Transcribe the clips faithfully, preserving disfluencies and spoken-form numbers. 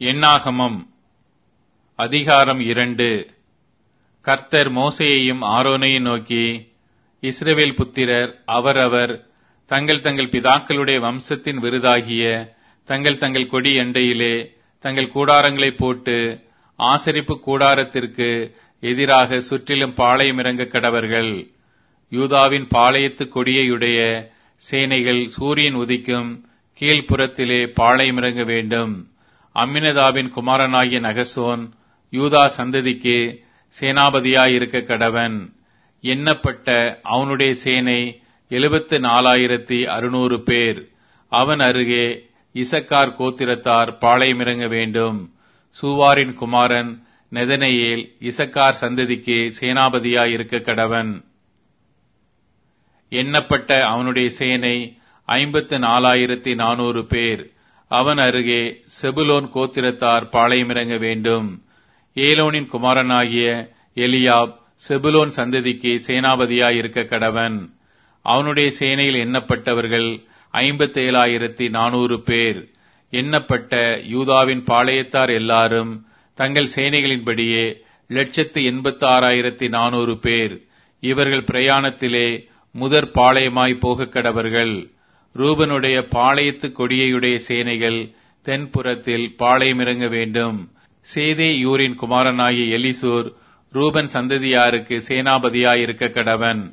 எண்ணாகமம் அதிகாரம் இரண்டு. கர்த்தர் மோசேயையும் ஆரோனையும் நோக்கி, இஸ்ரவேல் புத்திரர் அவரவர் தங்கள் தங்கள் பிதாக்களுடைய வம்சத்தின் விருதாகிய தங்கள் தங்கள் கொடி எண்டையிலே தங்கள் கூடாரங்களை போட்டு ஆசரிப்பு கூடாரத்திற்கு எதிராக சுற்றிலும் பாளையம் இறங்க கடவர்கள். யூதாவின் பாளையத்து கொடியையுடைய சேனைகள் சூரியன் உதிக்கும் கீழ்ப்புறத்திலே பாளையம் இறங்க வேண்டும். அம்மினதாபின் குமாரனாகிய நகசோன் யூதா சந்ததிக்கு சேனாபதியாயிருக்க கடவன். எண்ணப்பட்ட அவனுடைய சேனை எழுபத்து நாலாயிரத்தி அறுநூறு பேர். அவன் அருகே இசக்கார் கோத்திரத்தார் பாளையம் இறங்க வேண்டும். சூவாரின் குமாரன் நெதனெயேல் இசக்கார் சந்ததிக்கு சேனாபதியாயிருக்க கடவன். எண்ணப்பட்ட அவனுடைய சேனை ஐம்பத்து நாலாயிரத்தி நானூறு பேர். அவன் அருகே செபுலோன் கோத்திரத்தார் பாளையம் இறங்க வேண்டும். ஏலோனின் குமாரனாகிய எலியாப் செபுலோன் சந்ததிக்கு சேனாபதியாயிருக்க கடவன். அவனுடைய சேனையில் எண்ணப்பட்டவர்கள் ஐம்பத்தி ஏழாயிரத்தி நானூறு பேர். எண்ணப்பட்ட யூதாவின் பாளையத்தார் எல்லாரும் தங்கள் சேனைகளின்படியே லட்சத்து எண்பத்தி ஆறாயிரத்தி நானூறு பேர். இவர்கள் பிரயாணத்திலே முதற் பாளையமாய் போக கடவர்கள். ரூபனுடைய பாளையத்து கொடியையுடைய சேனைகள் தென்புறத்தில் பாளையம் இறங்க வேண்டும். சேதே யூரின் குமாரனாகிய எலிசூர் ரூபன் சந்ததியாருக்கு சேனாபதியாயிருக்க கடவன்.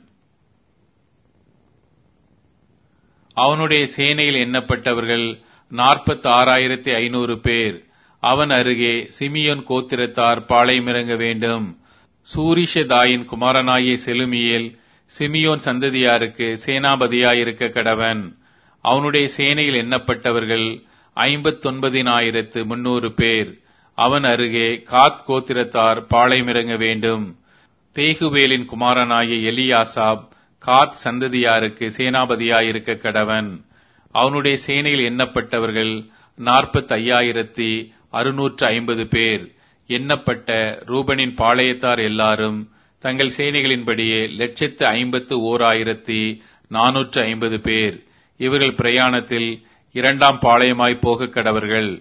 அவனுடைய சேனையில் எண்ணப்பட்டவர்கள் நாற்பத்தி ஆறாயிரத்தி ஐநூறு பேர். அவன் அருகே சிமியோன் கோத்திரத்தார் பாளையம் இறங்க வேண்டும். சூரிஷதாயின் குமாரனாகிய செலுமியேல் சிமியோன் சந்ததியாருக்கு சேனாபதியாயிருக்க கடவன். அவனுடைய சேனையில் எண்ணப்பட்டவர்கள் ஐம்பத்தொன்பதினாயிரத்து முன்னூறு பேர். அவன் அருகே காத் கோத்திரத்தார் பாளையம் இறங்க வேண்டும். தேகுவேலின் குமாரனாகிய எலியாசாப் காத் சந்ததியாருக்கு சேனாபதியாயிருக்க கடவன். அவனுடைய சேனையில் எண்ணப்பட்டவர்கள் நாற்பத்தி ஐயாயிரத்தி அறுநூற்று ஐம்பது பேர். எண்ணப்பட்ட ரூபனின் பாளையத்தார் எல்லாரும் தங்கள் சேனைகளின்படியே லட்சத்து ஐம்பத்து ஓர் ஆயிரத்தி நானூற்று ஐம்பது பேர். இவர்கள் பிரயாணத்தில் இரண்டாம் பாளையமாய் போக கடவர்கள்.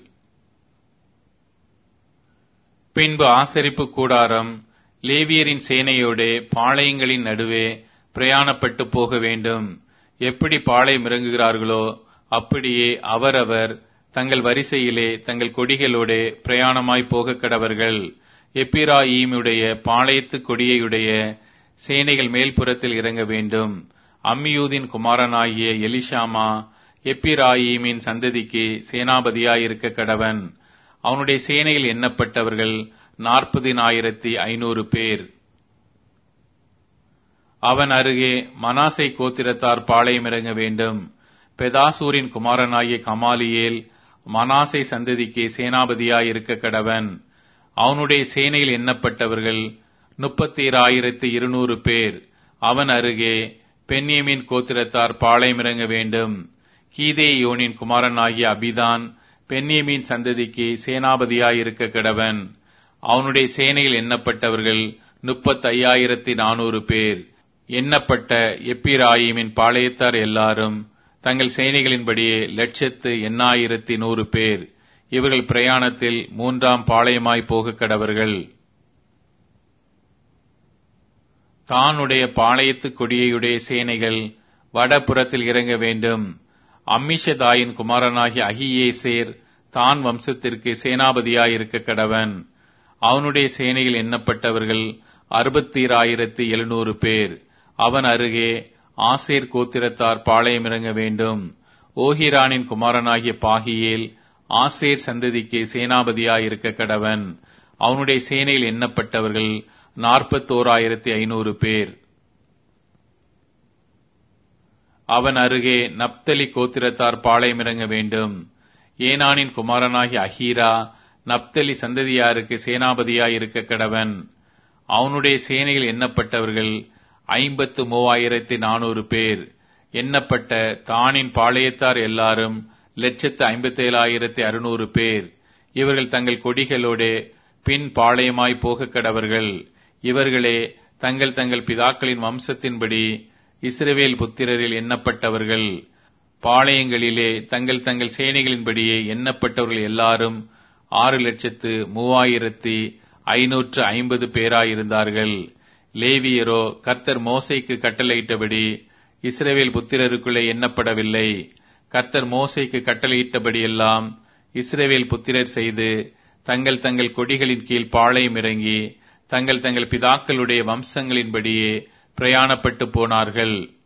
பின்பு ஆசரிப்பு கூடாரம் லேவியரின் சேனையோடே பாளையங்களின் நடுவே பிரயாணப்பட்டு போக வேண்டும். எப்படி பாளையம் இறங்குகிறார்களோ அப்படியே அவரவர் தங்கள் வரிசையிலே தங்கள் கொடிகளோடே பிரயாணமாய் போக கடவர்கள். எப்பிராயீமுடைய பாளையத்து கொடியையுடைய சேனைகள் மேல்புறத்தில் இறங்க வேண்டும். அம்மியூதின் குமாரனாகிய எலிஷாமா எப்பிராயீமின் சந்ததிக்கு சேனாபதியாயிருக்க கடவன். அவனுடைய சேனையில் எண்ணப்பட்டவர்கள் நாற்பதினாயிரத்தி ஐநூறு பேர். அவன் அருகே மனாசை கோத்திரத்தார் பாளையம் இறங்க வேண்டும். பெதாசூரின் குமாரனாகிய கமாலியேல் மனாசை சந்ததிக்கு சேனாபதியாயிருக்க கடவன். அவனுடைய சேனையில் எண்ணப்பட்டவர்கள் முப்பத்தி ஆயிரத்தி இருநூறு பேர். அவன் அருகே பென்யமீன் கோத்திரத்தார் பாளையம் இறங்க வேண்டும். கீதேயோனின் குமாரனாகிய அபிதான் பென்யமீன் சந்ததிக்கு சேனாபதியாயிருக்க கடவன். அவனுடைய சேனையில் எண்ணப்பட்டவர்கள் முப்பத்தி ஐயாயிரத்தி நானூறு பேர். எண்ணப்பட்ட எப்பிராயீமின் பாளையத்தார் எல்லாரும் தங்கள் சேனைகளின்படியே லட்சத்து எண்ணாயிரத்தி நூறு பேர். இவர்கள் பிரயாணத்தில் மூன்றாம் பாளையமாய் போக கடவர்கள். தானுடைய பாளையத்து கொடியையுடைய சேனைகள் வடபுறத்தில் இறங்க வேண்டும். அம்மிஷதாயின் குமாரனாகிய அகியேசேர் தான் வம்சத்திற்கு சேனாபதியாயிருக்க கடவன். அவனுடைய சேனையில் எண்ணப்பட்டவர்கள் அறுபத்தீராயிரத்தி எழுநூறு பேர். அவன் அருகே ஆசேர் கோத்திரத்தார் பாளையம் இறங்க வேண்டும். ஓஹிரானின் குமாரனாகிய பாகியேல் ஆசேர் சந்ததிக்கு சேனாபதியாயிருக்க கடவன். அவனுடைய சேனையில் எண்ணப்பட்டவர்கள் நாற்பத்தோராயிரத்தி ஐநூறு பேர். அவன் அருகே நப்தலி கோத்திரத்தார் பாளையம் இறங்க வேண்டும். ஏனானின் குமாரனாகிய அஹீரா நப்தலி சந்ததியாருக்கு சேனாபதியாயிருக்க கடவன். அவனுடைய சேனையில் எண்ணப்பட்டவர்கள் ஐம்பத்து மூவாயிரத்தி நானூறு பேர். எண்ணப்பட்ட தானின் பாளையத்தார் எல்லாரும் லட்சத்து ஐம்பத்தி ஏழாயிரத்தி அறுநூறு பேர். இவர்கள் தங்கள் கொடிகளோடே பின் பாளையமாய் போக கடவர்கள். இவர்களே தங்கள் தங்கள் பிதாக்களின் வம்சத்தின்படி இஸ்ரவேல் புத்திரரில் எண்ணப்பட்டவர்கள். பாளையங்களிலே தங்கள் தங்கள் சேனைகளின்படியே எண்ணப்பட்டவர்கள் எல்லாரும் ஆறு லட்சத்து மூவாயிரத்தி ஐநூற்று ஐம்பது பேராயிருந்தார்கள். லேவியரோ கர்த்தர் மோசேக்கு கட்டளையிட்டபடி இஸ்ரவேல் புத்திரருக்குள்ளே எண்ணப்படவில்லை. கர்த்தர் மோசேக்கு கட்டளையிட்டபடியெல்லாம் இஸ்ரவேல் புத்திரர் செய்து தங்கள் தங்கள் கொடிகளின் கீழ் பாளையம் இறங்கி தங்கள் தங்கள் பிதாக்களுடைய வம்சங்களின்படியே பிரயாணப்பட்டு போனார்கள்.